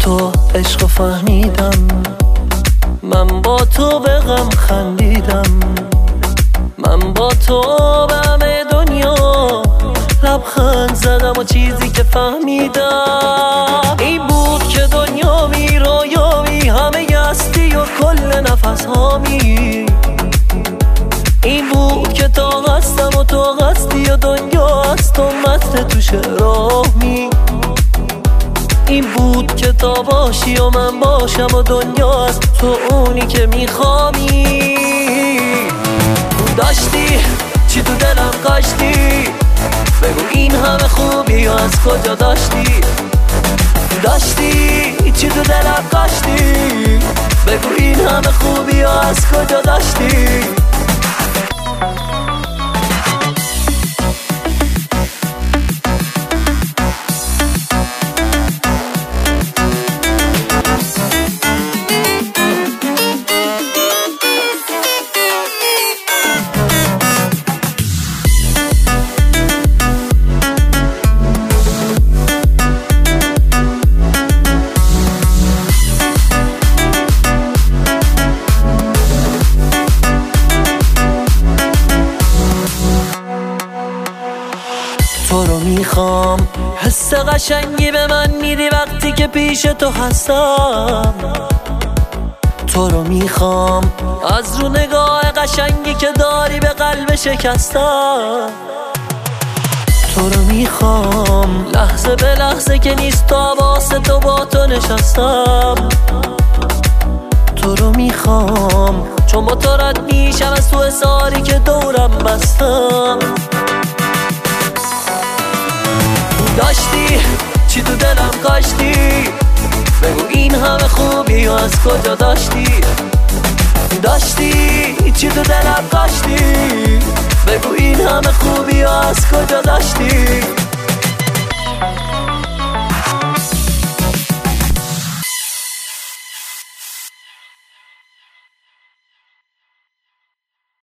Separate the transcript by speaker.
Speaker 1: تو عشق فهمیدم، من با تو به غم خندیدم، من با تو به همه دنیا لبخند زدم و چیزی که فهمیدم این بود که دنیا می رویامی، همه هستی و کل نفس هامی. این بود که تا هستم و تو هستی و دنیا هست و مست تو شرامی. این بود که تا باشی و من باشم و دنیا هست تو اونی که میخوامی. داشتی چی تو دلم کاشتی، بگو این همه خوبی و از کجا داشتی. داشتی چی تو دلم کاشتی، بگو این همه خوبی و از کجا داشتی. تو رو میخوام، حس قشنگی به من میدی وقتی که پیش تو هستم. تو رو میخوام از رو نگاه قشنگی که داری به قلب شکستم. تو رو میخوام لحظه به لحظه که نیست تا واسه تو با تو نشستم. تو رو میخوام چون با تو رد میشم از تو حساری که دورم بستم. داشتی چی تو دلم کاشتی، بگو این همه خوبی و از کجا داشتی. داشتی چی تو دلم کاشتی، بگو این همه خوبی و از کجا داشتی.